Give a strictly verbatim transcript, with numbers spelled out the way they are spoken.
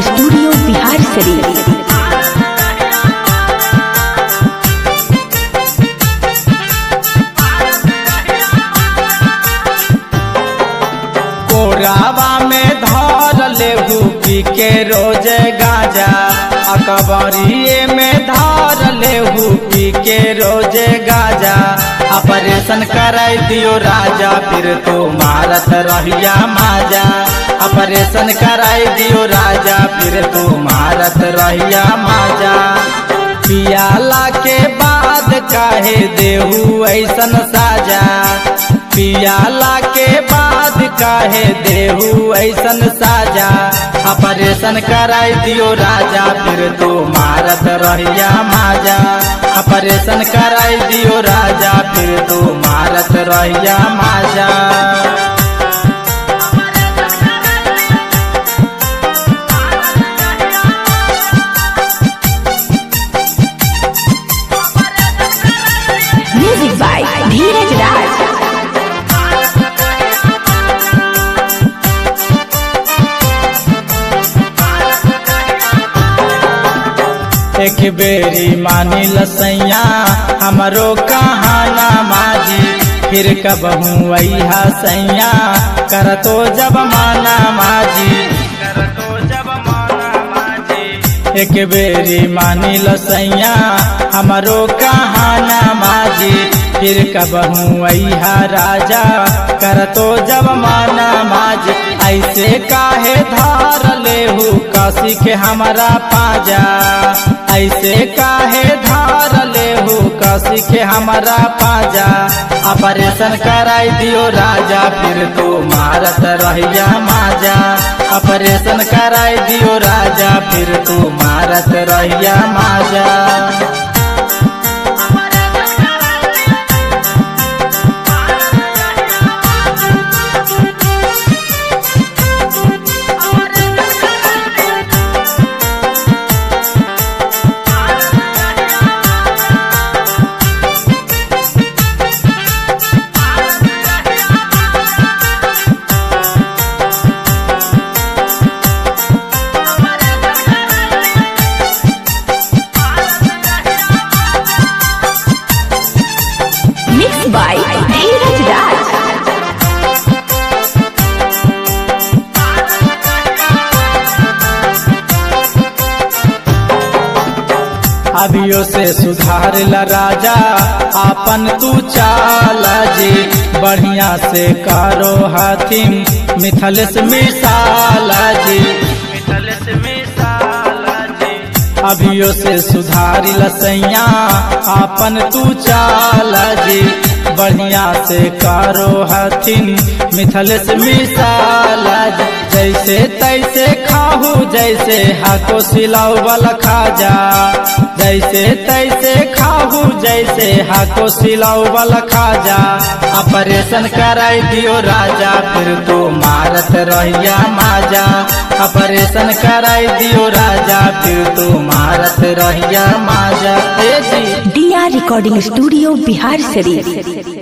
Studio Bihar शरीफ। कोरावा में धर लेहू पी के रोज गाजा, अकबरिए में धर लेहू पी के रोज गाजा। ऑपरेशन कराई दियो राजा फिर तो मारत रहिया माजा। ऑपरेशन कराई दियो राजा फिर तो मारत रहिया माजा। पियाला के बाद काहे देहू ऐसन साजा, पियाला के बाद काहे देहू ऐसन साजा। ऑपरेशन कराई दियो राजा फिर तो मारत रहिया माजा। ऑपरेशन कराई दियो राजा फिर तो मारत रहिया माजा। Music by Dheeraj Raj. एक बेरी मानी लसैया हमरो कहाना माजी, फिर कब हूँ अहा सैया कर तो जब माना माजी। कर तो जब माना माजी एक बेरी मानी लसैया हमरो कहाना माजी, फिर कब हूँ अहा राजा कर तो जब माना माजी। ऐसे काहे धार लेहू काशी के हमारा पाजा, ऐसे काहे धार लेहू काशी के हमारा पाजा। ऑपरेशन कराई दियो राजा फिर तो मारत रहिया माजा। ऑपरेशन कराई दियो राजा फिर तो मारत रहिया माजा। Mix by Dheeraj Raj. अभियो से सुधार ला राजा आपन तू चाल जी, बढ़िया से करो हाथिम मिथल से मिसाल जी। मिथल से मिसाल जी अभियो से सुधार लसैया आपन तू चाल जी, बढ़िया से करो हथिन मिथल से मिसाल जी। जैसे तैसे खाहू जैसे हाको सिलाऊ वाला खाजा, जैसे तैसे खाहू जैसे हाको सिलाऊ वाला खाजा। ऑपरेशन कराई दियो राजा फिर तो मारत रहिया माजा। ऑपरेशन कराई दियो राजा फिर तो मारत रहिया माजा। D R recording studio Bihar शरीफ।